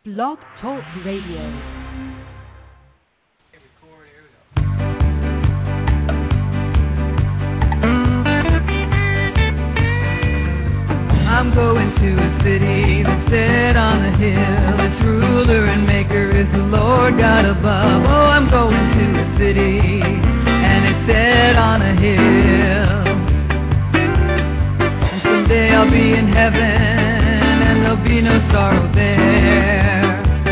Blog Talk Radio. I'm going to a city that's set on a hill. Its ruler and maker is the Lord God above. Oh, I'm going to a city and it's set on a hill. And someday I'll be in heaven and there'll be no sorrow there.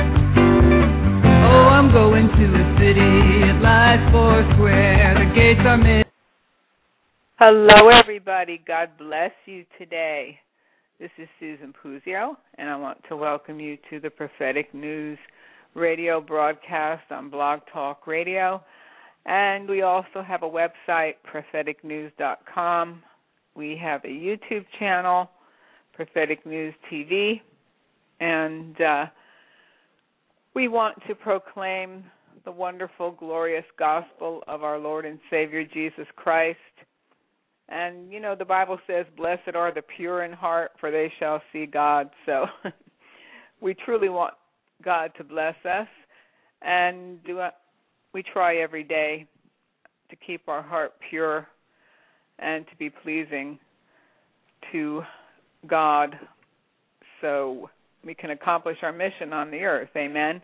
Oh, I'm going to a city, it lies four square. The gates are made. Hello, everybody. God bless you today. This is Susan Puzio, and I want to welcome you to the Prophetic News radio broadcast on Blog Talk Radio. And we also have a website, propheticnews.com. We have a YouTube channel, Prophetic News TV, and we want to proclaim the wonderful, glorious gospel of our Lord and Savior Jesus Christ. And, you know, the Bible says, blessed are the pure in heart, for they shall see God. So we truly want God to bless us, and we try every day to keep our heart pure and to be pleasing to God so we can accomplish our mission on the earth. Amen.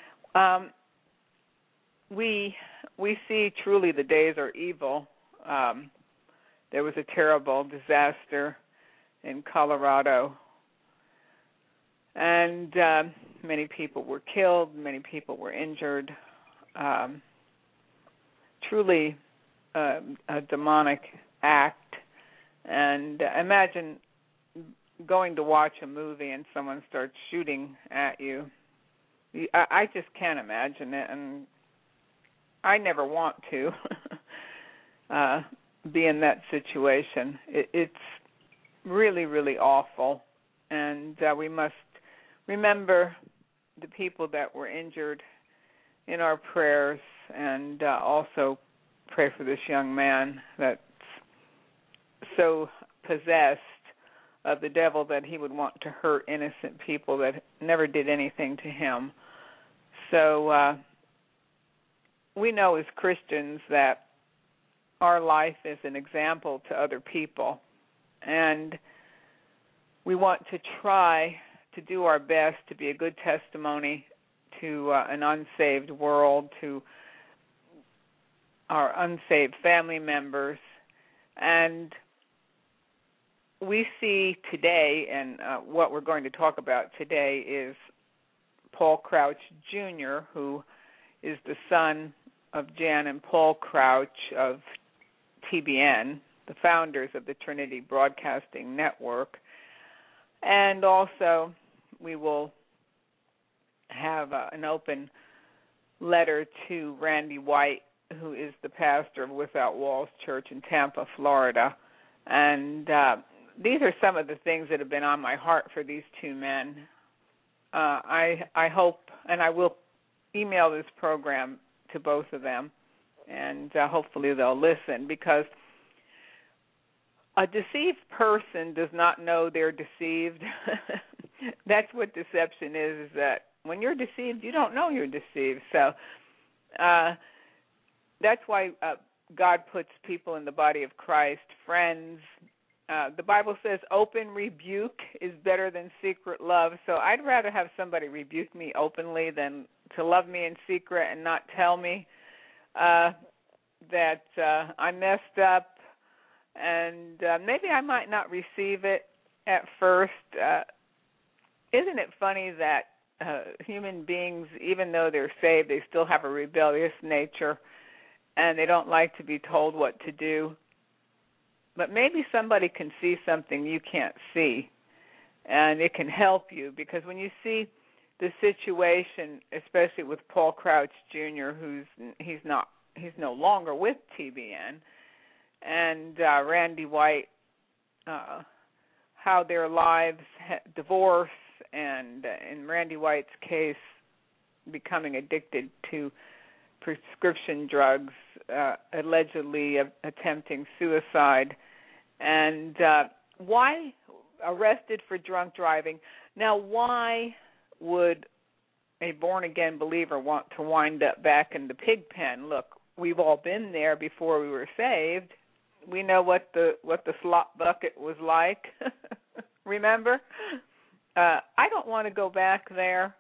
We see truly the days are evil. There was a terrible disaster in Colorado, and many people were killed, many people were injured. Truly a demonic act. And imagine going to watch a movie and someone starts shooting at you. I just can't imagine it, and I never want to. Be in that situation. It's really, really awful, and we must remember the people that were injured in our prayers, and also pray for this young man that's so possessed of the devil that he would want to hurt innocent people that never did anything to him. So we know as Christians that our life is an example to other people, and we want to try to do our best to be a good testimony to an unsaved world, to our unsaved family members. And we see today, and what we're going to talk about today is Paul Crouch Jr., who is the son of Jan and Paul Crouch of TBN, the founders of the Trinity Broadcasting Network. And also we will have an open letter to Randy White, who is the pastor of Without Walls Church in Tampa, Florida. And these are some of the things that have been on my heart for these two men. I hope, and I will email this program to both of them, and hopefully they'll listen, because a deceived person does not know they're deceived. That's what deception is that when you're deceived, you don't know you're deceived. So that's why God puts people in the body of Christ, friends. The Bible says open rebuke is better than secret love. So I'd rather have somebody rebuke me openly than to love me in secret and not tell me that I messed up, and maybe I might not receive it at first. Isn't it funny that human beings, even though they're saved, they still have a rebellious nature, and they don't like to be told what to do? But maybe somebody can see something you can't see, and it can help you, because when you see the situation, especially with Paul Crouch Jr., he's no longer with TBN, and Randy White, how their lives divorce, and in Randy White's case, becoming addicted to prescription drugs, allegedly attempting suicide, and why arrested for drunk driving. Now, why would a born-again believer want to wind up back in the pig pen. Look, we've all been there before we were saved. We know what the slop bucket was like. Remember? I don't want to go back there.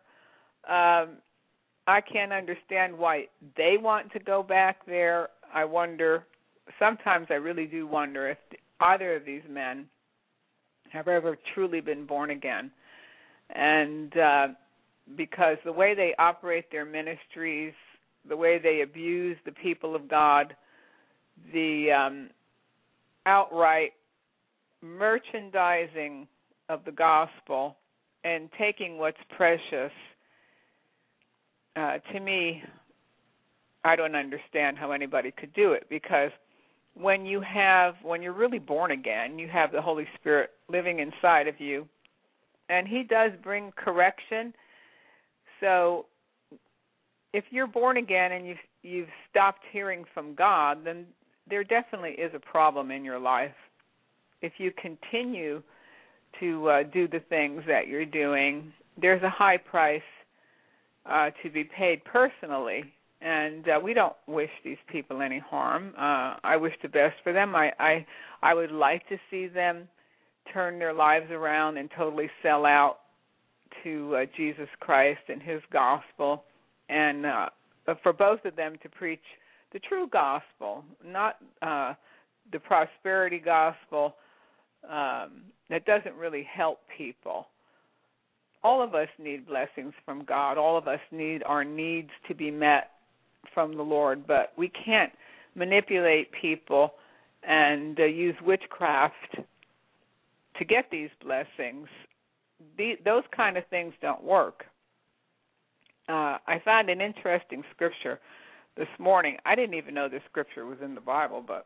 I can't understand why they want to go back there. I wonder, sometimes I really do wonder if either of these men have ever truly been born again. And because the way they operate their ministries, the way they abuse the people of God, the outright merchandising of the gospel and taking what's precious, to me, I don't understand how anybody could do it, because when you're really born again, you have the Holy Spirit living inside of you, and He does bring correction. So if you're born again and you've stopped hearing from God, then there definitely is a problem in your life. If you continue to do the things that you're doing, there's a high price to be paid personally, and we don't wish these people any harm. I wish the best for them. I would like to see them turn their lives around and totally sell out to Jesus Christ and His gospel, and for both of them to preach the true gospel, not the prosperity gospel that doesn't really help people. All of us need blessings from God. All of us need our needs to be met from the Lord, but we can't manipulate people and use witchcraft to get these blessings. Those kind of things don't work. I found an interesting scripture this morning. I didn't even know this scripture was in the Bible, but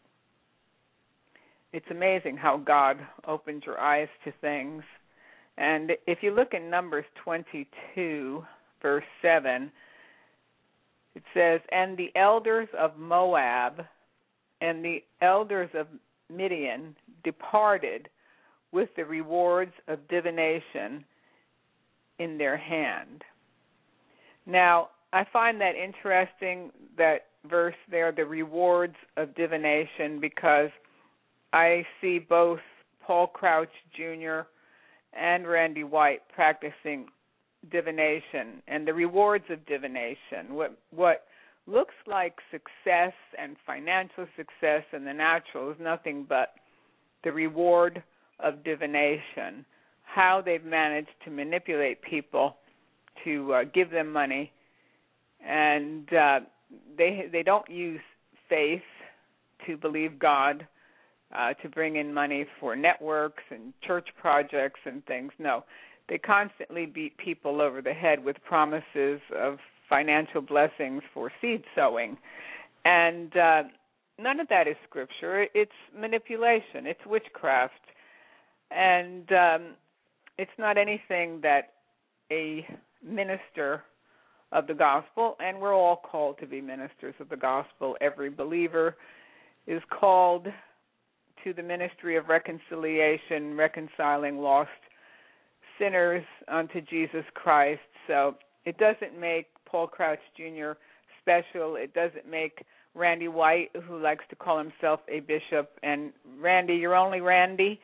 it's amazing how God opens your eyes to things. And if you look in Numbers 22, verse 7, it says, "And the elders of Moab and the elders of Midian departed with the rewards of divination in their hand." Now, I find that interesting, that verse there, the rewards of divination, because I see both Paul Crouch Jr. and Randy White practicing divination and the rewards of divination. What looks like success and financial success in the natural is nothing but the reward of divination, how they've managed to manipulate people to give them money, and they don't use faith to believe God to bring in money for networks and church projects and things. No, they constantly beat people over the head with promises of financial blessings for seed sowing. And none of that is scripture. It's manipulation. It's witchcraft. And it's not anything that a minister of the gospel, and we're all called to be ministers of the gospel. Every believer is called to the ministry of reconciliation, reconciling lost sinners unto Jesus Christ. So it doesn't make Paul Crouch Jr. special. It doesn't make Randy White, who likes to call himself a bishop, and Randy, you're only Randy.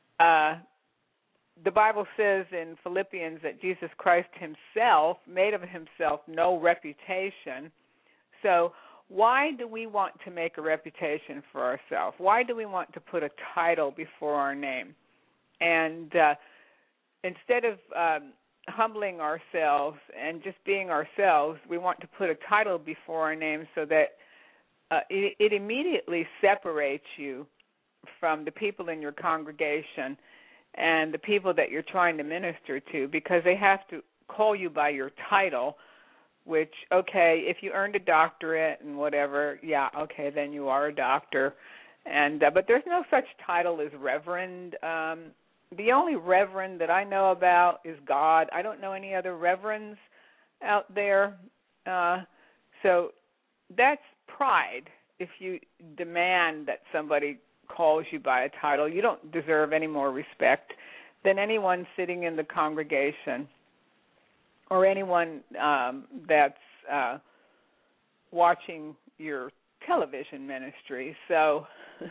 The Bible says in Philippians that Jesus Christ himself made of himself no reputation. So why do we want to make a reputation for ourselves? Why do we want to put a title before our name? And instead of humbling ourselves and just being ourselves, we want to put a title before our name so that it immediately separates you from the people in your congregation and the people that you're trying to minister to, because they have to call you by your title, which, okay, if you earned a doctorate and whatever, yeah, okay, then you are a doctor. And but there's no such title as reverend. The only reverend that I know about is God. I don't know any other reverends out there. So that's pride. If you demand that somebody calls you by a title, you don't deserve any more respect than anyone sitting in the congregation. or anyone that's watching your television ministry. So,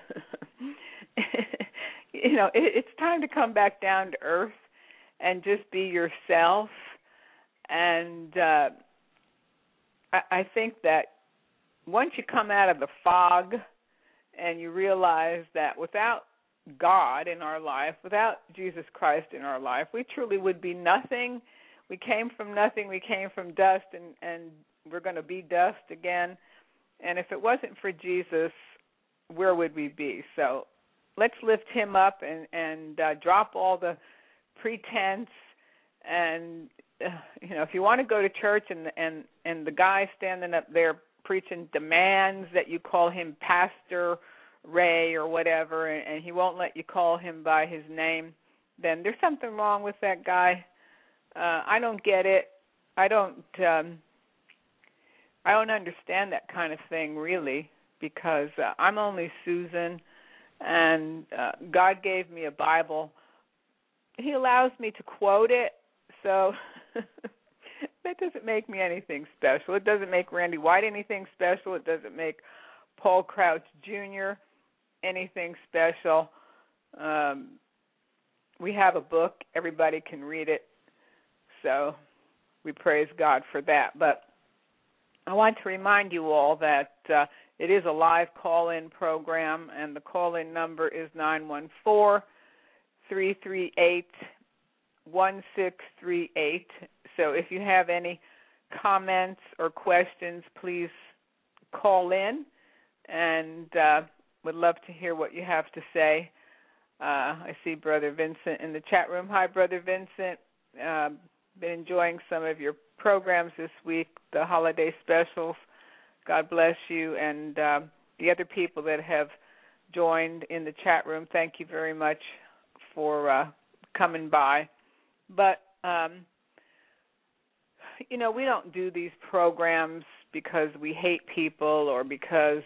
it's time to come back down to earth and just be yourself. And I think that once you come out of the fog and you realize that without God in our life, without Jesus Christ in our life, we truly would be nothing. We came from nothing. We came from dust, and we're going to be dust again. And if it wasn't for Jesus, where would we be? So let's lift him up and drop all the pretense. And if you want to go to church and the guy standing up there preaching demands that you call him Pastor Ray or whatever, and he won't let you call him by his name, then there's something wrong with that guy. I don't get it. I don't understand that kind of thing, really, because I'm only Susan, and God gave me a Bible. He allows me to quote it, so that doesn't make me anything special. It doesn't make Randy White anything special. It doesn't make Paul Crouch Jr. anything special. We have a book. Everybody can read it, so we praise God for that. But I want to remind you all that it is a live call-in program, and the call-in number is 914-338-1638. So if you have any comments or questions, please call in, and would love to hear what you have to say. I see Brother Vincent in the chat room. Hi, Brother Vincent. Been enjoying some of your programs this week, the holiday specials. God bless you. And the other people that have joined in the chat room, thank you very much for coming by. But, we don't do these programs because we hate people or because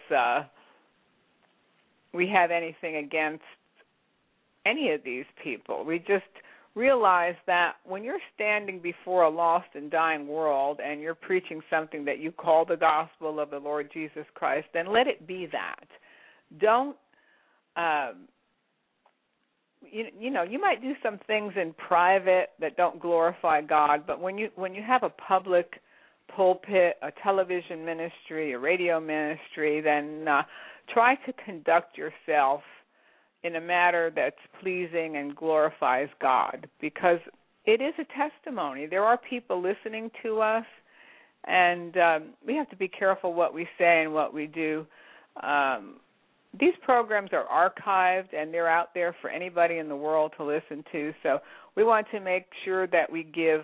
we have anything against any of these people. We just realize that when you're standing before a lost and dying world and you're preaching something that you call the gospel of the Lord Jesus Christ, then let it be that. Don't, you might do some things in private that don't glorify God, but when you have a public pulpit, a television ministry, a radio ministry, then try to conduct yourself in a manner that's pleasing and glorifies God, because it is a testimony. There are people listening to us, and we have to be careful what we say and what we do. These programs are archived, and they're out there for anybody in the world to listen to, so we want to make sure that we give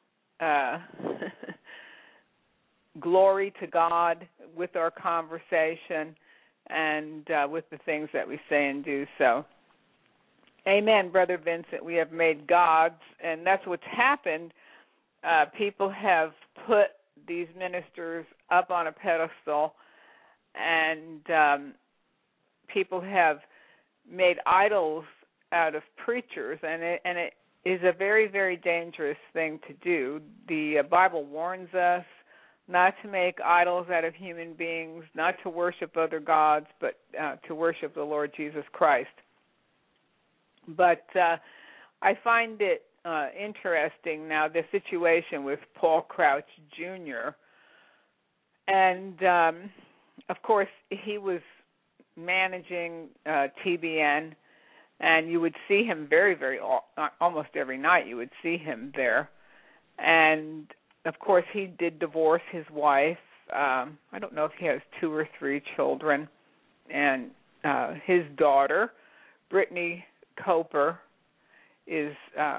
glory to God with our conversation and with the things that we say and do. So, amen, Brother Vincent. We have made gods, and that's what's happened. People have put these ministers up on a pedestal, and people have made idols out of preachers, and it is a very, very dangerous thing to do. The Bible warns us not to make idols out of human beings, not to worship other gods, but to worship the Lord Jesus Christ. But I find it interesting now, the situation with Paul Crouch Jr. And, of course, he was managing TBN, and you would see him almost every night you would see him there. And of course, he did divorce his wife. I don't know if he has 2 or 3 children. And his daughter, Brittany Coper, is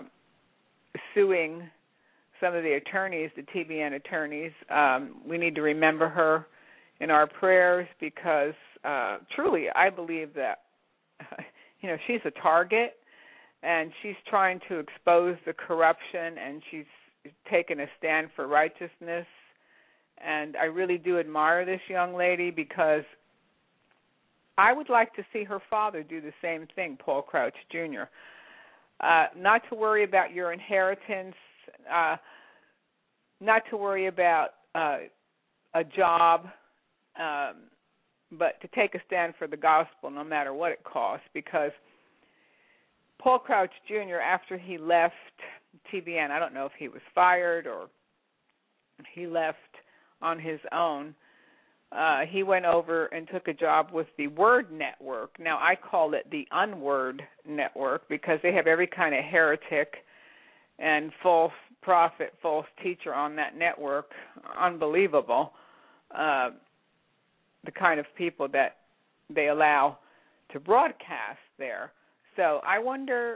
suing some of the attorneys, the TBN attorneys. We need to remember her in our prayers because truly I believe that, she's a target, and she's trying to expose the corruption, and she's taken a stand for righteousness, and I really do admire this young lady because I would like to see her father do the same thing, Paul Crouch Jr. Not to worry about your inheritance. not to worry about a job, but to take a stand for the gospel no matter what it costs, because Paul Crouch Jr., after he left TBN, I don't know if he was fired or he left on his own, he went over and took a job with the Word Network. Now, I call it the Unword Network because they have every kind of heretic and false prophet, false teacher on that network. Unbelievable, the kind of people that they allow to broadcast there. So I wonder,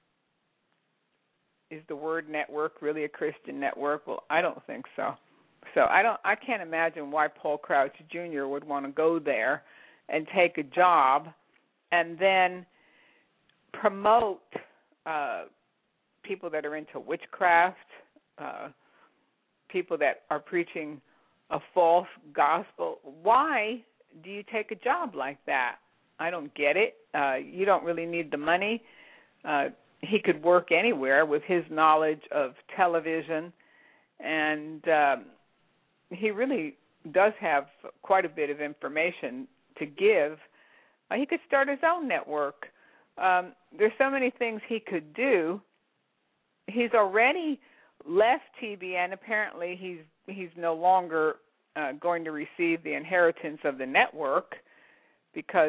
is the Word Network really a Christian network? Well, I don't think so. So I can't imagine why Paul Crouch Jr. would want to go there and take a job and then promote people that are into witchcraft, people that are preaching a false gospel. Why do you take a job like that? I don't get it. You don't really need the money. He could work anywhere with his knowledge of television, and he really does have quite a bit of information to give. He could start his own network. There's so many things he could do. He's already left TBN. Apparently, he's no longer going to receive the inheritance of the network because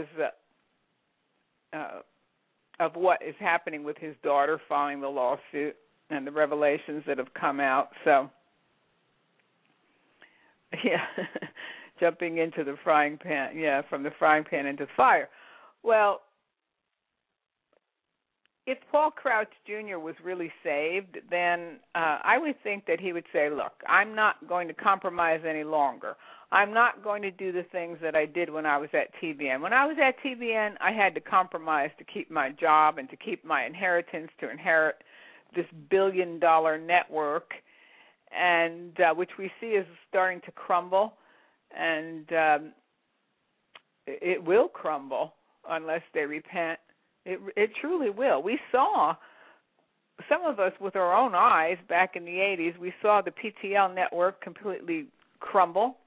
of what is happening with his daughter following the lawsuit and the revelations that have come out. So, yeah, jumping into the frying pan, from the frying pan into the fire. Well, if Paul Crouch Jr. was really saved, then I would think that he would say, look, I'm not going to compromise any longer. I'm not going to do the things that I did when I was at TBN. When I was at TBN, I had to compromise to keep my job and to keep my inheritance, to inherit this billion-dollar network, and which we see is starting to crumble, and it will crumble unless they repent. It truly will. We saw, some of us with our own eyes back in the 80s, we saw the PTL network completely crumble.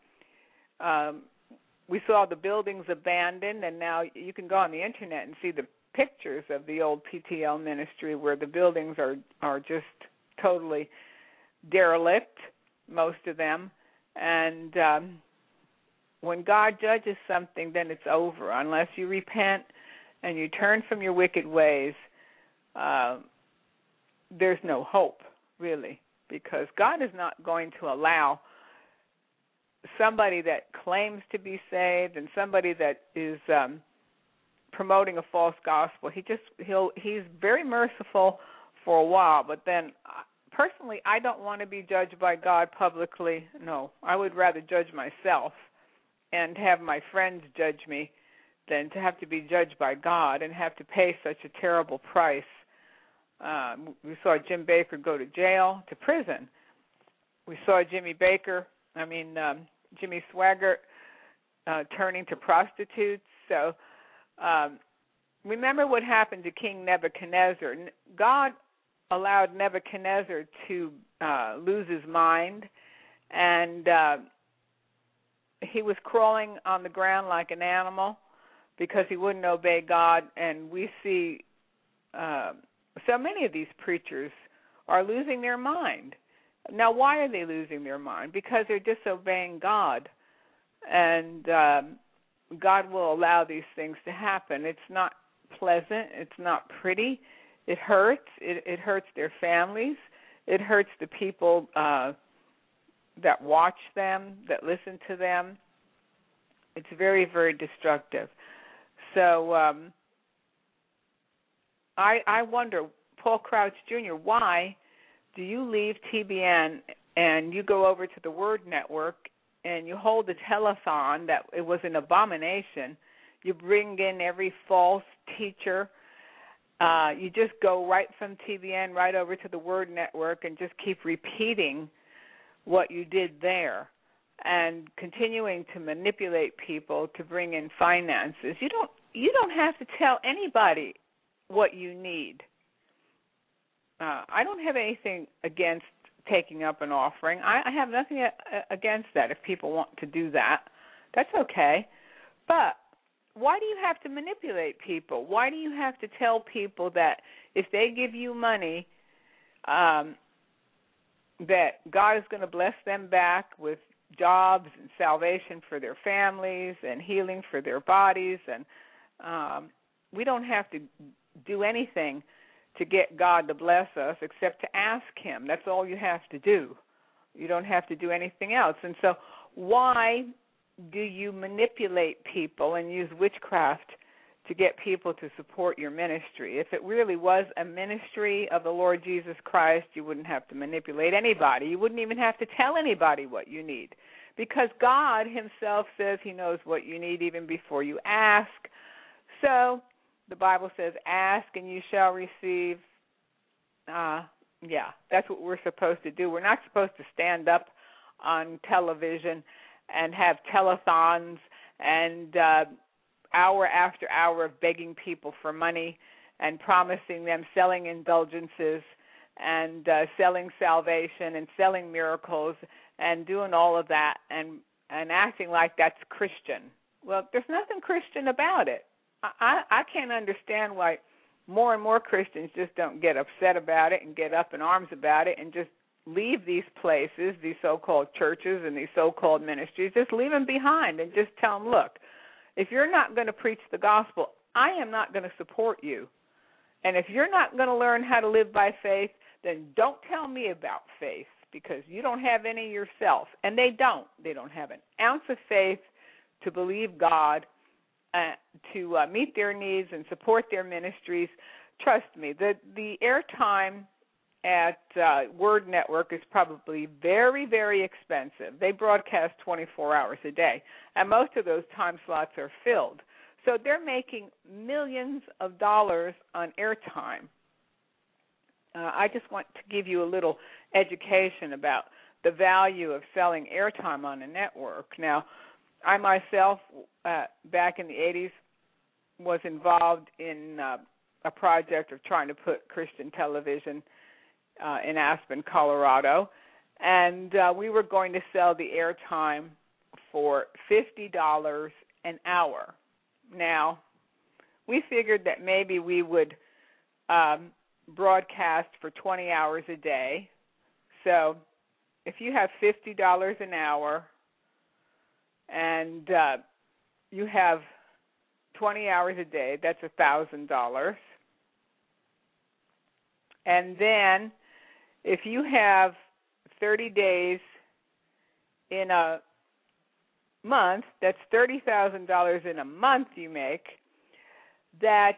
We saw the buildings abandoned, and now you can go on the Internet and see the pictures of the old PTL ministry where the buildings are just totally derelict, most of them. And when God judges something, then it's over. Unless you repent and you turn from your wicked ways, there's no hope, really, because God is not going to allow somebody that claims to be saved and somebody that is promoting a false gospel. He's very merciful for a while, but then personally, I don't want to be judged by God publicly. No, I would rather judge myself and have my friends judge me than to have to be judged by God and have to pay such a terrible price. We saw Jim Baker go to jail, to prison. We saw Jimmy Swaggart turning to prostitutes. So remember what happened to King Nebuchadnezzar. God allowed Nebuchadnezzar to lose his mind, and he was crawling on the ground like an animal because he wouldn't obey God. And we see so many of these preachers are losing their mind. Now, why are they losing their mind? Because they're disobeying God, and God will allow these things to happen. It's not pleasant. It's not pretty. It hurts. It hurts their families. It hurts the people that watch them, that listen to them. It's very, very destructive. So I wonder, Paul Crouch Jr., why do you leave TBN and you go over to the Word Network and you hold a telethon that it was an abomination? You bring in every false teacher. You just go right from TBN right over to the Word Network and just keep repeating what you did there and continuing to manipulate people to bring in finances. You don't have to tell anybody what you need. I don't have anything against taking up an offering. I have nothing against that if people want to do that. That's okay. But why do you have to manipulate people? Why do you have to tell people that if they give you money, that God is going to bless them back with jobs and salvation for their families and healing for their bodies? And we don't have to do anything to get God to bless us except to ask him. That's all you have to do. You don't have to do anything else. And so why do you manipulate people and use witchcraft to get people to support your ministry? If it really was a ministry of the Lord Jesus Christ, you wouldn't have to manipulate anybody. You wouldn't even have to tell anybody what you need, because God himself says he knows what you need even before you ask. So the Bible says, ask and you shall receive. That's what we're supposed to do. We're not supposed to stand up on television and have telethons and hour after hour of begging people for money and promising them, selling indulgences and selling salvation and selling miracles and doing all of that and acting like that's Christian. Well, there's nothing Christian about it. I can't understand why more and more Christians just don't get upset about it and get up in arms about it and just leave these places, these so-called churches and these so-called ministries, just leave them behind and just tell them, look, if you're not going to preach the gospel, I am not going to support you. And if you're not going to learn how to live by faith, then don't tell me about faith, because you don't have any yourself. And they don't. They don't have an ounce of faith to believe God, to meet their needs and support their ministries. Trust me, the airtime at Word Network is probably very, very expensive. They broadcast 24 hours a day, and most of those time slots are filled. So they're making millions of dollars on airtime. I just want to give you a little education about the value of selling airtime on a network. Now, I myself, back in the 80s, was involved in a project of trying to put Christian television in Aspen, Colorado, and we were going to sell the airtime for $50 an hour. Now, we figured that maybe we would broadcast for 20 hours a day. So if you have $50 an hour and you have 20 hours a day, that's $1,000. And then if you have 30 days in a month, that's $30,000 in a month you make. That's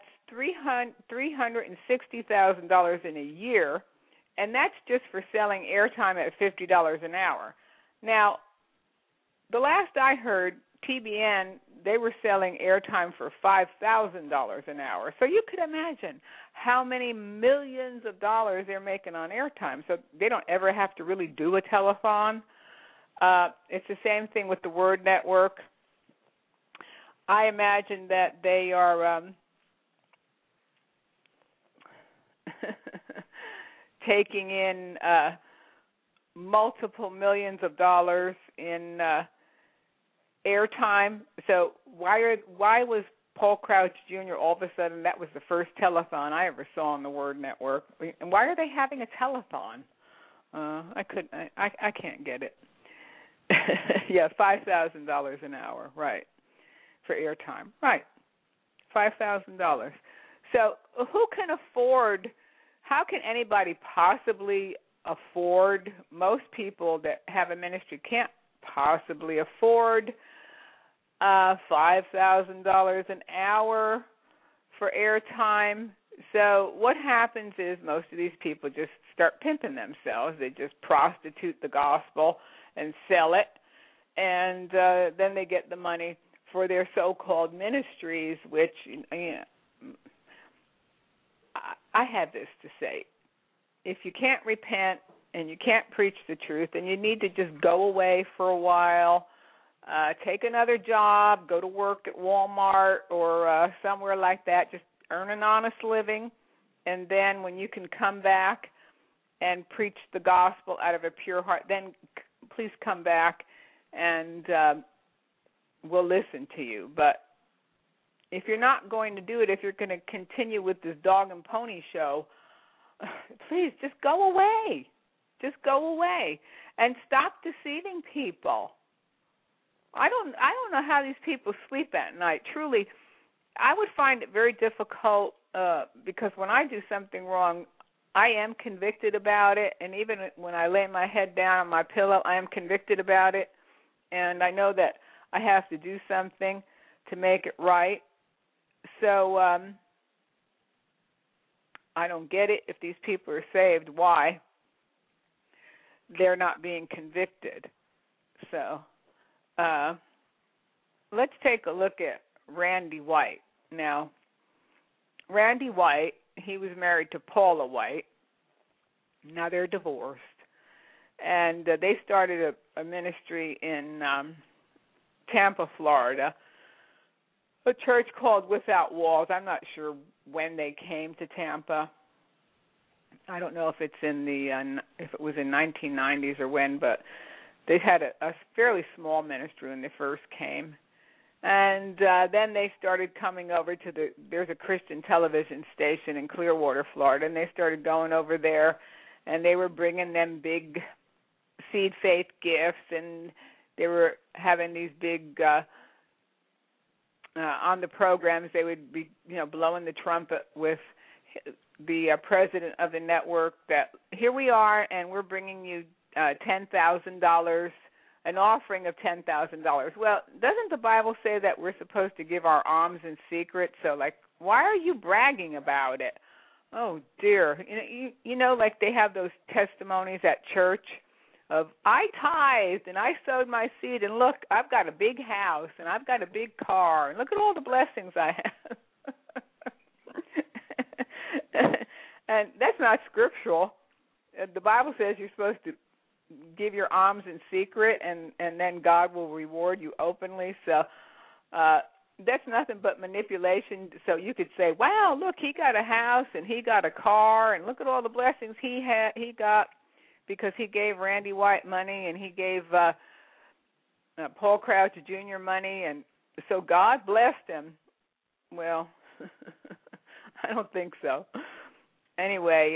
$360,000 in a year, and that's just for selling airtime at $50 an hour. Now, the last I heard, TBN, they were selling airtime for $5,000 an hour. So you could imagine how many millions of dollars they're making on airtime. So they don't ever have to really do a telethon. It's the same thing with the Word Network. I imagine that they are taking in multiple millions of dollars in airtime. So why was Paul Crouch Jr. all of a sudden, that was the first telethon I ever saw on the Word Network? And why are they having a telethon? I can't get it. Yeah, $5,000 an hour, right, for airtime. Right, $5,000. So who can afford, how can anybody possibly afford, most people that have a ministry can't possibly afford $5,000 an hour for airtime. So what happens is most of these people just start pimping themselves. They just prostitute the gospel and sell it, and then they get the money for their so-called ministries, which, I have this to say. If you can't repent and you can't preach the truth, then you need to just go away for a while, take another job, go to work at Walmart or somewhere like that, just earn an honest living, and then when you can come back and preach the gospel out of a pure heart, then please come back and we'll listen to you. But if you're not going to do it, if you're going to continue with this dog and pony show, please just go away. Just go away and stop deceiving people. I don't know how these people sleep at night. Truly, I would find it very difficult because when I do something wrong, I am convicted about it, and even when I lay my head down on my pillow, I am convicted about it, and I know that I have to do something to make it right. So I don't get it. If these people are saved, why they're not being convicted? So let's take a look at Randy White. Now, Randy White, he was married to Paula White. Now they're divorced. And they started a ministry in Tampa, Florida, a church called Without Walls. I'm not sure when they came to Tampa. I don't know if it's if it was in 1990s or when, but they had a fairly small ministry when they first came. And then they started coming over to there's a Christian television station in Clearwater, Florida, and they started going over there, and they were bringing them big seed faith gifts, and they were having these big, on the programs, they would be, blowing the trumpet with the president of the network that here we are, and we're bringing you $10,000, an offering of $10,000. Well, doesn't the Bible say that we're supposed to give our alms in secret? So, why are you bragging about it? Oh, dear. Like they have those testimonies at church of, I tithed and I sowed my seed, and look, I've got a big house and I've got a big car, and look at all the blessings I have. And that's not scriptural. The Bible says you're supposed to give your alms in secret, and then God will reward you openly. So that's nothing but manipulation. So you could say, wow, look, he got a house and he got a car, and look at all the blessings he got because he gave Randy White money, and he gave Paul Crouch Jr. money, and so God blessed him. Well, I don't think so. Anyway,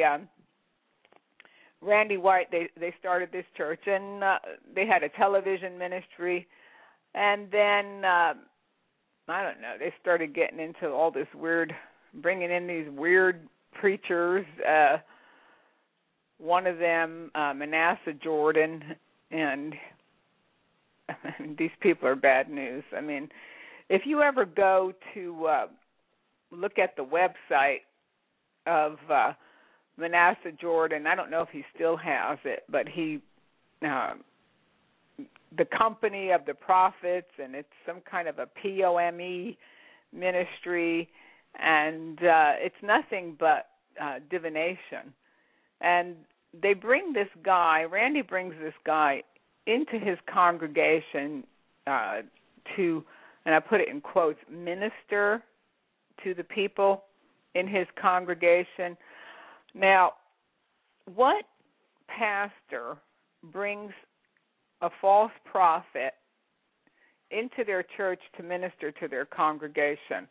Randy White, they started this church, and they had a television ministry, and then, I don't know, they started getting into all this weird, bringing in these weird preachers, one of them, Manasseh Jordan, and these people are bad news. I mean, if you ever go to look at the website of Manasseh Jordan, I don't know if he still has it, but he, the Company of the Prophets, and it's some kind of a POME ministry, and it's nothing but divination. And they bring this guy, Randy brings this guy into his congregation to, and I put it in quotes, minister to the people in his congregation. Now, what pastor brings a false prophet into their church to minister to their congregation?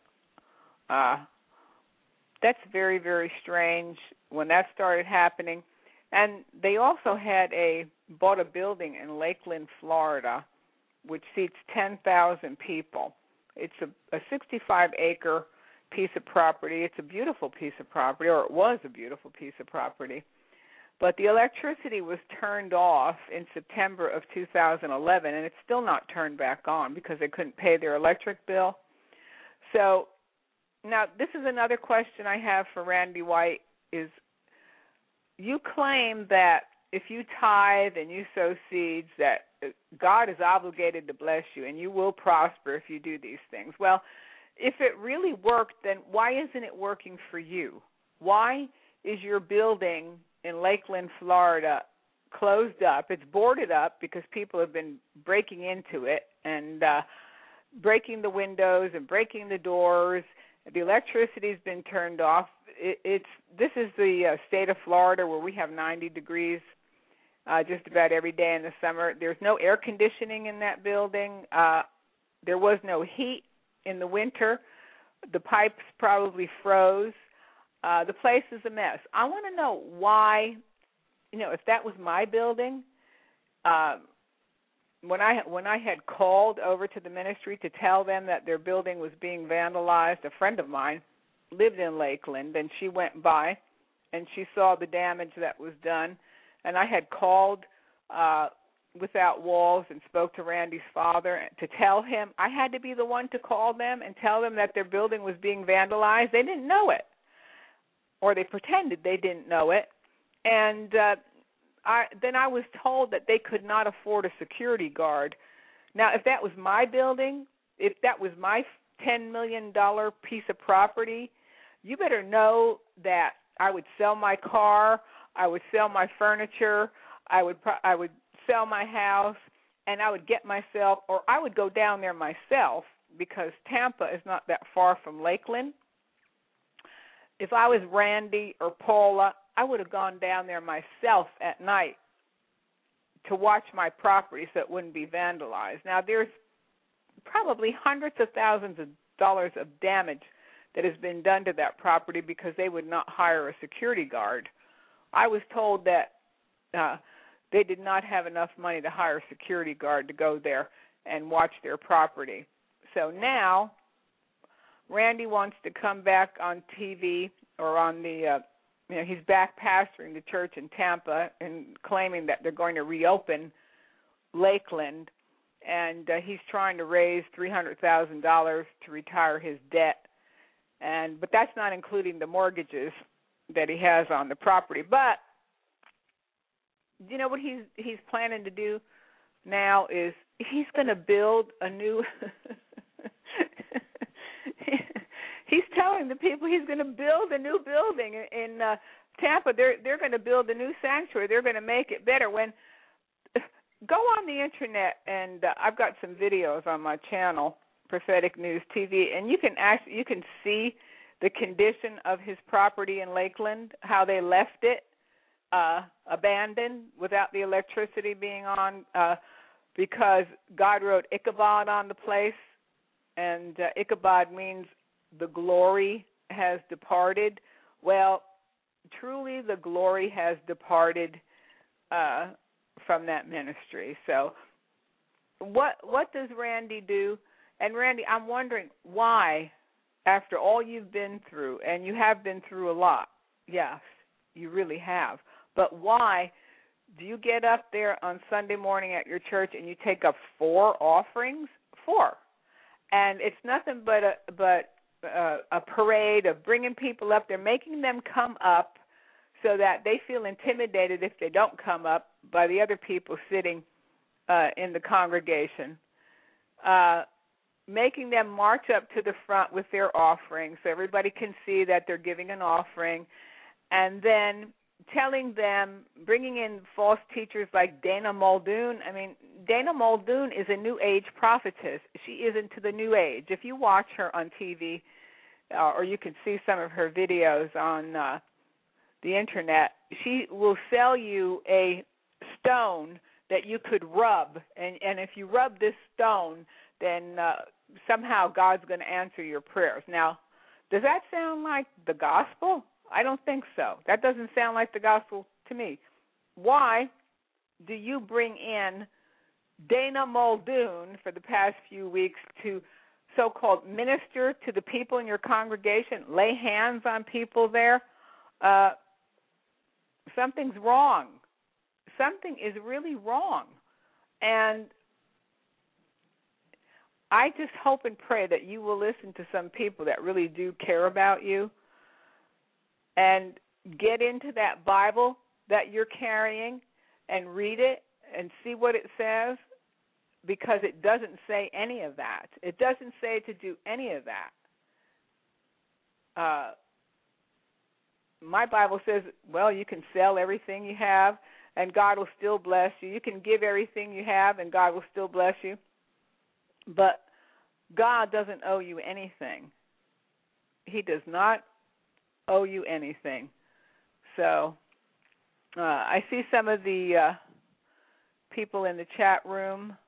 That's very, very strange when that started happening. And they also had bought a building in Lakeland, Florida, which seats 10,000 people. It's a 65-acre piece of property. It's a beautiful piece of property, or it was a beautiful piece of property. But the electricity was turned off in September of 2011, and it's still not turned back on because they couldn't pay their electric bill. So now this is another question I have for Randy White is, you claim that if you tithe and you sow seeds that God is obligated to bless you and you will prosper if you do these things. Well, if it really worked, then why isn't it working for you? Why is your building in Lakeland, Florida, closed up? It's boarded up because people have been breaking into it and breaking the windows and breaking the doors The electricity's been turned off. This is the state of Florida where we have 90 degrees just about every day in the summer. There's no air conditioning in that building. There was no heat in the winter. The pipes probably froze. The place is a mess. I want to know why, if that was my building, when I had called over to the ministry to tell them that their building was being vandalized, a friend of mine lived in Lakeland, and she went by, and she saw the damage that was done, and I had called Without Walls and spoke to Randy's father to tell him. I had to be the one to call them and tell them that their building was being vandalized. They didn't know it, or they pretended they didn't know it, and then I was told that they could not afford a security guard. Now, if that was my building, if that was my $10 million piece of property, you better know that I would sell my car, I would sell my furniture, I would sell my house, and I would get myself, or I would go down there myself, because Tampa is not that far from Lakeland. If I was Randy or Paula, I would have gone down there myself at night to watch my property so it wouldn't be vandalized. Now, there's probably hundreds of thousands of dollars of damage that has been done to that property because they would not hire a security guard. I was told that they did not have enough money to hire a security guard to go there and watch their property. So now Randy wants to come back on TV or on the he's back pastoring the church in Tampa and claiming that they're going to reopen Lakeland, and he's trying to raise $300,000 to retire his debt, but that's not including the mortgages that he has on the property. But you know what he's planning to do now is he's going to build a new he's telling the people he's going to build a new building in Tampa. They're going to build a new sanctuary. They're going to make it better. Go on the internet, and I've got some videos on my channel, Prophetic News TV, and you can see the condition of his property in Lakeland, how they left it abandoned without the electricity being on, because God wrote Ichabod on the place, and Ichabod means the glory has departed. Well, truly the glory has departed from that ministry. So what does Randy do? And Randy, I'm wondering why, after all you've been through, and you have been through a lot, yes, you really have, but why do you get up there on Sunday morning at your church and you take up 4 offerings? 4. And it's nothing but a parade of bringing people up there, making them come up so that they feel intimidated if they don't come up by the other people sitting in the congregation, making them march up to the front with their offering so everybody can see that they're giving an offering, and then telling them, bringing in false teachers like Dana Muldoon. I mean, Dana Muldoon is a New Age prophetess. She is into the New Age. If you watch her on TV, or you can see some of her videos on the internet, she will sell you a stone that you could rub, and if you rub this stone, then somehow God's going to answer your prayers. Now, does that sound like the gospel? I don't think so. That doesn't sound like the gospel to me. Why do you bring in Dana Muldoon for the past few weeks to so-called minister to the people in your congregation, lay hands on people there? Something's wrong. Something is really wrong. And I just hope and pray that you will listen to some people that really do care about you and get into that Bible that you're carrying and read it and see what it says, because it doesn't say any of that. It doesn't say to do any of that. My Bible says, well, you can sell everything you have and God will still bless you. You can give everything you have and God will still bless you. But God doesn't owe you anything. He does not owe you anything. So I see some of the people in the chat room.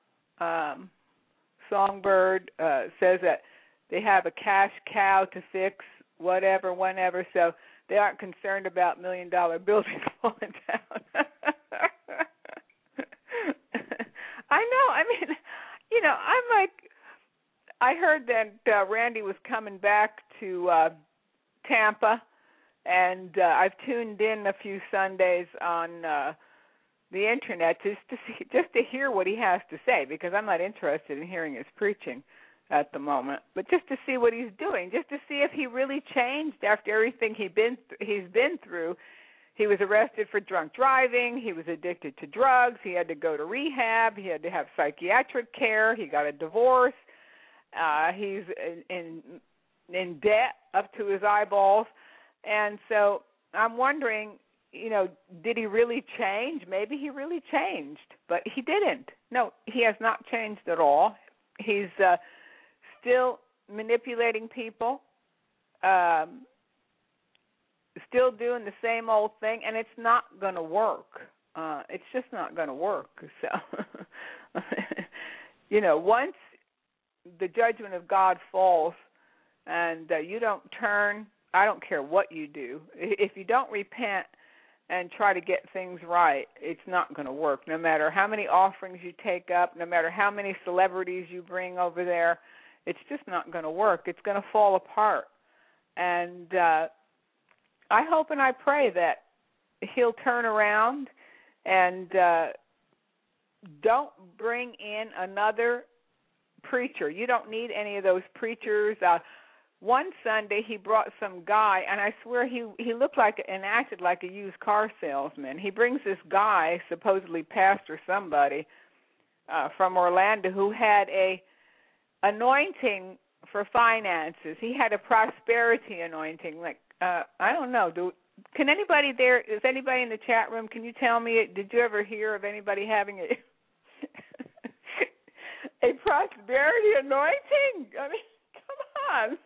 Songbird says that they have a cash cow to fix whatever, whenever, so they aren't concerned about $1 million buildings falling down. I know. I mean, I'm like, I heard that Randy was coming back to Tampa, and I've tuned in a few Sundays on the internet just to hear what he has to say, because I'm not interested in hearing his preaching at the moment, but just to see what he's doing, just to see if he really changed after everything he's been through. He was arrested for drunk driving. He was addicted to drugs. He had to go to rehab. He had to have psychiatric care. He got a divorce. He's in debt up to his eyeballs. And so I'm wondering, did he really change? Maybe he really changed, but he didn't. No, he has not changed at all. He's still manipulating people, still doing the same old thing, and it's not going to work. It's just not going to work. So, once the judgment of God falls and you don't turn, I don't care what you do. If you don't repent and try to get things right, it's not going to work. No matter how many offerings you take up, no matter how many celebrities you bring over there, it's just not going to work. It's going to fall apart. And I hope and I pray that he'll turn around and don't bring in another preacher. You don't need any of those preachers. One Sunday he brought some guy, and I swear he looked like and acted like a used car salesman. He brings this guy, supposedly pastor somebody, from Orlando, who had a anointing for finances. He had a prosperity anointing. Like, I don't know. Can anybody there, is anybody in the chat room, can you tell me, did you ever hear of anybody having a prosperity anointing? I mean, come on.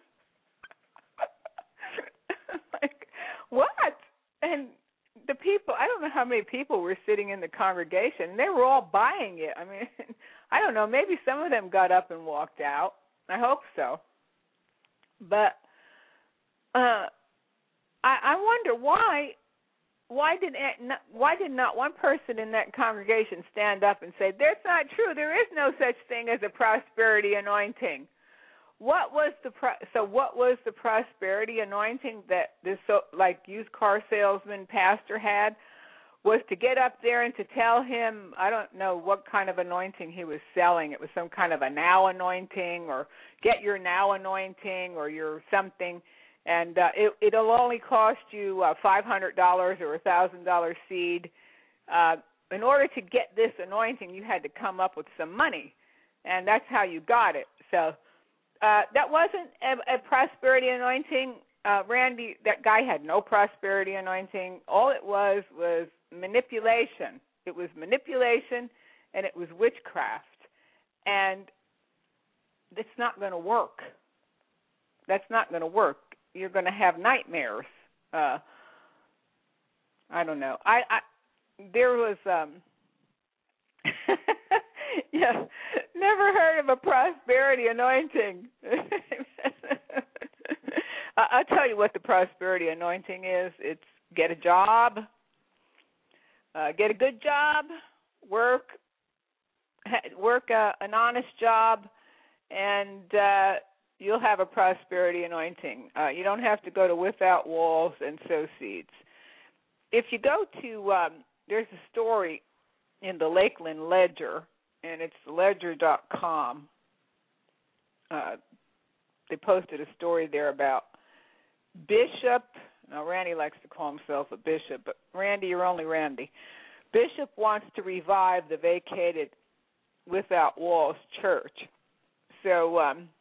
Like, what? And the people, I don't know how many people were sitting in the congregation. They were all buying it. I mean, I don't know. Maybe some of them got up and walked out. I hope so. But I wonder why did not one person in that congregation stand up and say, "That's not true. There is no such thing as a prosperity anointing." What was the prosperity anointing that this used car salesman pastor had? Was to get up there and to tell him, I don't know what kind of anointing he was selling. It was some kind of a now anointing, or get your now anointing, or your something, and it'll only cost you $500 or $1,000 seed. In order to get this anointing, you had to come up with some money, and that's how you got it. So that wasn't a prosperity anointing. Randy, that guy had no prosperity anointing. All it was manipulation. It was manipulation, and it was witchcraft. And it's not going to work. That's not going to work. You're going to have nightmares. I don't know. There was yeah, never heard of a prosperity anointing. I'll tell you what the prosperity anointing is. It's get a job, get a good job, work an honest job, and you'll have a prosperity anointing. You don't have to go to Without Walls and sow seeds. If you go to, there's a story in the Lakeland Ledger, and it's ledger.com. They posted a story there about Bishop. Now, Randy likes to call himself a bishop, but Randy, you're only Randy. Bishop wants to revive the vacated Without Walls church. So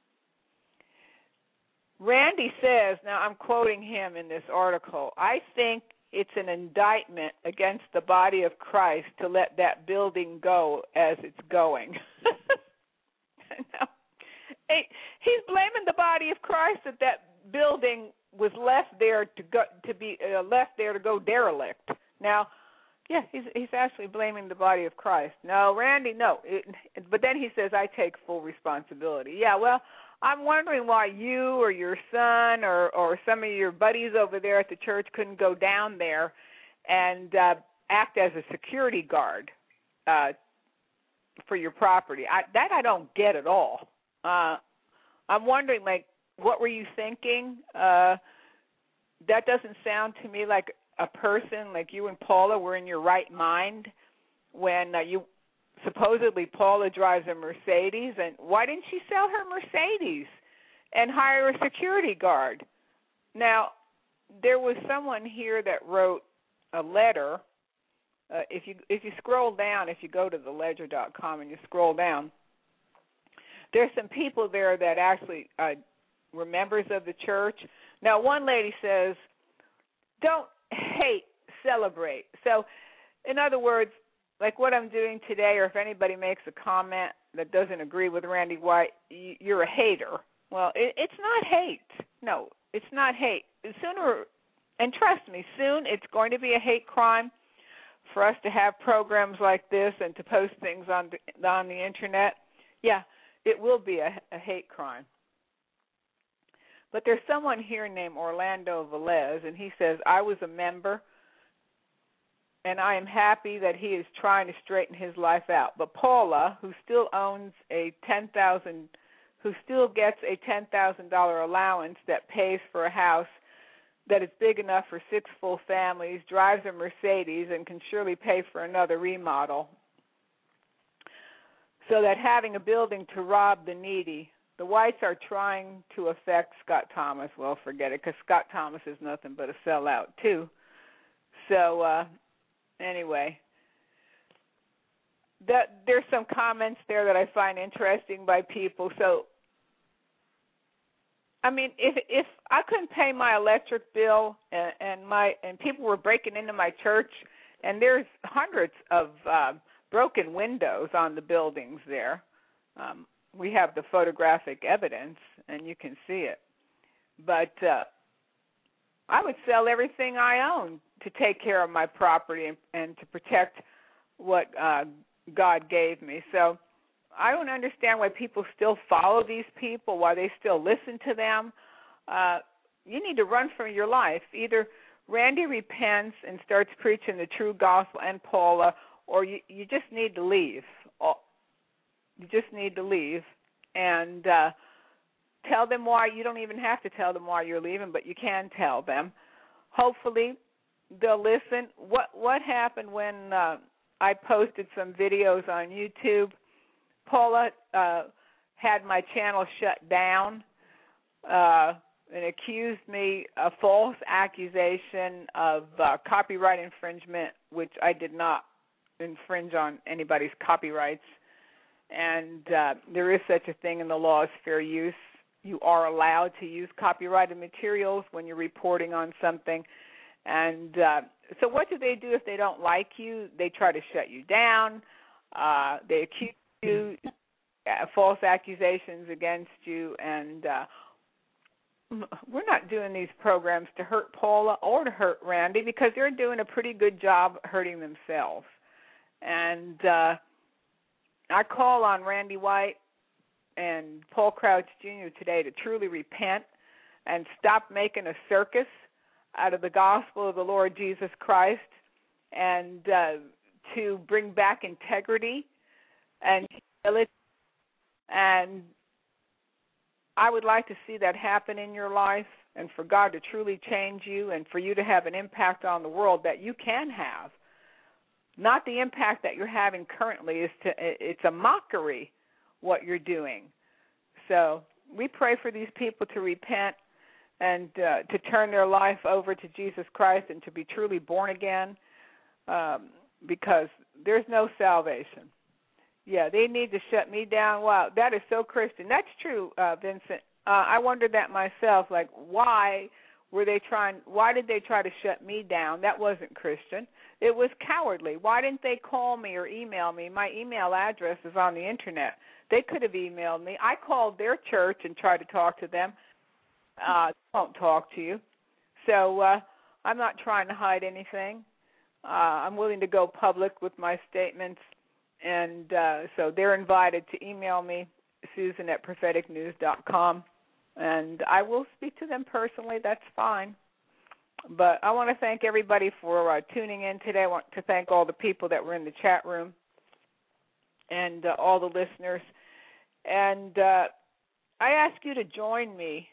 Randy says, now I'm quoting him in this article, I think it's an indictment against the body of Christ to let that building go as it's going. Now, he's blaming the body of Christ that building was left there to go derelict. Now, yeah, he's actually blaming the body of Christ. No, Randy, no. But then he says, I take full responsibility. Yeah, well, I'm wondering why you or your son or some of your buddies over there at the church couldn't go down there and act as a security guard for your property. I don't get at all. I'm wondering, like, what were you thinking? That doesn't sound to me like a person like you and Paula were in your right mind when supposedly Paula drives a Mercedes. And why didn't she sell her Mercedes and hire a security guard? Now, there was someone here that wrote a letter. If you scroll down, if you go to theledger.com and you scroll down, there's some people there that actually were members of the church. Now, one lady says, don't hate, celebrate. So, in other words, like what I'm doing today, or if anybody makes a comment that doesn't agree with Randy White, you're a hater. Well, it's not hate. No, it's not hate. Sooner, and trust me, soon it's going to be a hate crime for us to have programs like this and to post things on the internet. Yeah, it will be a hate crime. But there's someone here named Orlando Velez, and he says, I was a member, and I am happy that he is trying to straighten his life out. But Paula, who still gets a $10,000 allowance that pays for a house that is big enough for 6 full families, drives a Mercedes, and can surely pay for another remodel, so that having a building to rob the needy. The Whites are trying to affect Scott Thomas. Well, forget it, because Scott Thomas is nothing but a sellout, too. So, anyway, there's some comments there that I find interesting by people. So, I mean, if I couldn't pay my electric bill and people were breaking into my church, and there's hundreds of broken windows on the buildings there, we have the photographic evidence, and you can see it. But I would sell everything I own to take care of my property and to protect what God gave me. So I don't understand why people still follow these people, why they still listen to them. You need to run for your life. Either Randy repents and starts preaching the true gospel and Paula, or you just need to leave. You just need to leave and tell them why. You don't even have to tell them why you're leaving, but you can tell them. Hopefully they'll listen. What happened when I posted some videos on YouTube? Paula had my channel shut down and accused me of false accusation of copyright infringement, which I did not infringe on anybody's copyrights. And there is such a thing in the law as fair use. You are allowed to use copyrighted materials when you're reporting on something. And so what do they do if they don't like you? They try to shut you down. They accuse you, false accusations against you. And we're not doing these programs to hurt Paula or to hurt Randy, because they're doing a pretty good job hurting themselves. And I call on Randy White and Paul Crouch Jr. today to truly repent and stop making a circus out of the gospel of the Lord Jesus Christ, and to bring back integrity and humility. And I would like to see that happen in your life, and for God to truly change you, and for you to have an impact on the world that you can have. Not the impact that you're having currently. It's a mockery what you're doing. So we pray for these people to repent and to turn their life over to Jesus Christ and to be truly born again, because there's no salvation. Yeah, they need to shut me down. Wow, that is so Christian. That's true, Vincent. I wondered that myself, like, why did they try to shut me down? That wasn't Christian. It was cowardly. Why didn't they call me or email me? My email address is on the internet. They could have emailed me. I called their church and tried to talk to them. won't talk to you. So I'm not trying to hide anything. I'm willing to go public with my statements, and so they're invited to email me, Susan@propheticnews.com, and I will speak to them personally. That's fine. But I want to thank everybody for tuning in today. I want to thank all the people that were in the chat room and all the listeners. And I ask you to join me.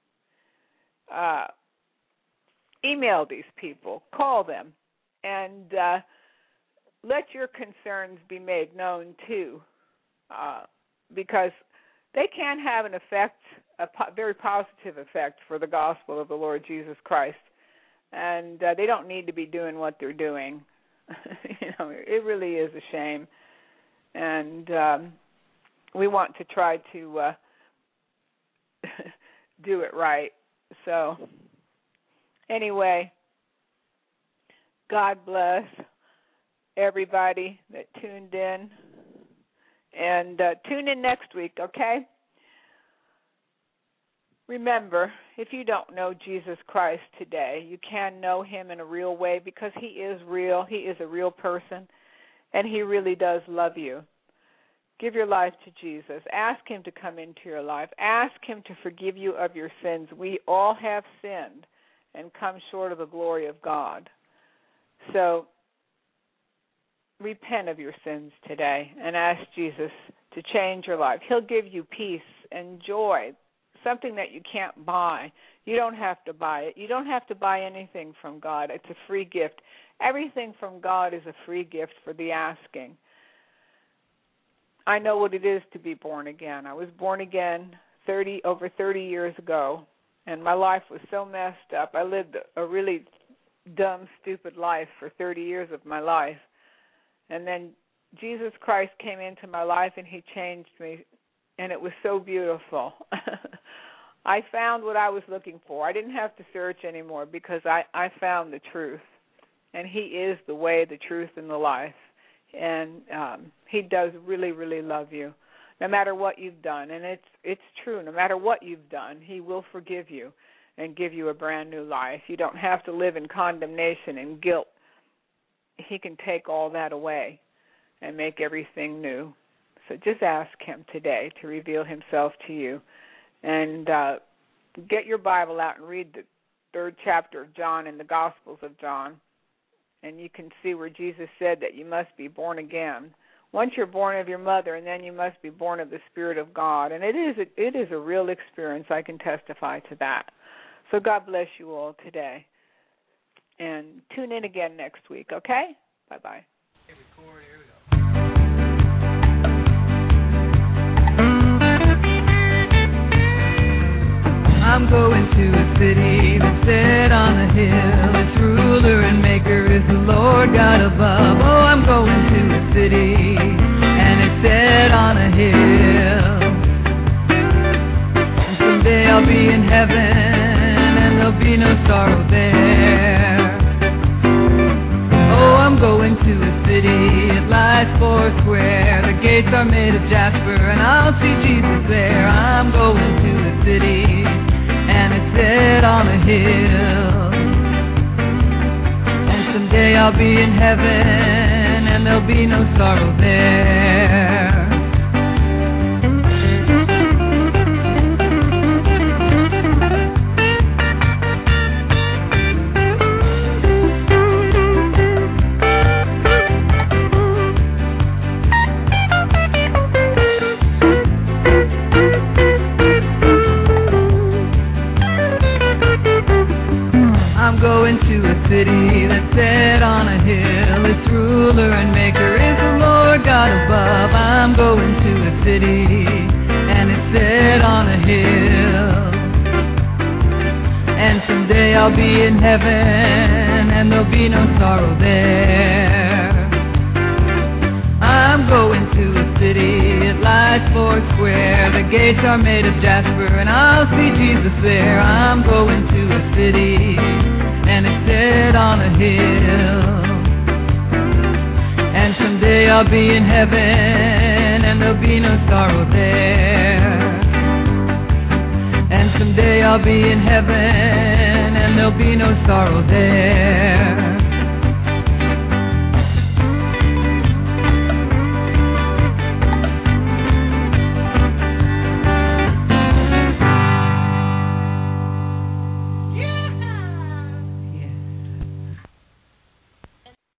Email these people, call them, and let your concerns be made known too, because they can have an effect, a very positive effect for the gospel of the Lord Jesus Christ, and they don't need to be doing what they're doing. It really is a shame, and we want to try to do it right. So anyway, God bless everybody that tuned in, and tune in next week, okay? Remember, if you don't know Jesus Christ today, you can know him in a real way because he is real. He is a real person, and he really does love you. Give your life to Jesus. Ask him to come into your life. Ask him to forgive you of your sins. We all have sinned and come short of the glory of God. So repent of your sins today and ask Jesus to change your life. He'll give you peace and joy, something that you can't buy. You don't have to buy it. You don't have to buy anything from God. It's a free gift. Everything from God is a free gift for the asking. I know what it is to be born again. I was born again over 30 years ago, and my life was so messed up. I lived a really dumb, stupid life for 30 years of my life. And then Jesus Christ came into my life, and he changed me, and it was so beautiful. I found what I was looking for. I didn't have to search anymore because I found the truth, and he is the way, the truth, and the life. And he does really, really love you, no matter what you've done. And it's true. No matter what you've done, he will forgive you and give you a brand new life. You don't have to live in condemnation and guilt. He can take all that away and make everything new. So just ask him today to reveal himself to you. And get your Bible out and read the 3rd chapter of John in the Gospels of John. And you can see where Jesus said that you must be born again. Once you're born of your mother, and then you must be born of the Spirit of God. And it is a real experience. I can testify to that. So God bless you all today. And tune in again next week, okay? Bye-bye. I'm going to a city that's set on a hill. Its ruler and maker is the Lord God above. Oh, I'm going to a city, and it's set on a hill. And someday I'll be in heaven, and there'll be no sorrow there. Oh, I'm going to a city, it lies 4 square. The gates are made of jasper, and I'll see Jesus there. I'm going to a city, and it's set on a hill. And someday I'll be in heaven, and there'll be no sorrow there. I'm going to a city that's set on a hill. Its ruler and maker is the Lord God above. I'm going to a city, and it's set on a hill. And someday I'll be in heaven, and there'll be no sorrow there. I'm going to a city, it lies 4 square. The gates are made of jasper, and I'll see Jesus there. I'm going to a city, and it's set on a hill. And someday I'll be in heaven, and there'll be no sorrow there. And someday I'll be in heaven and there'll be no sorrow there.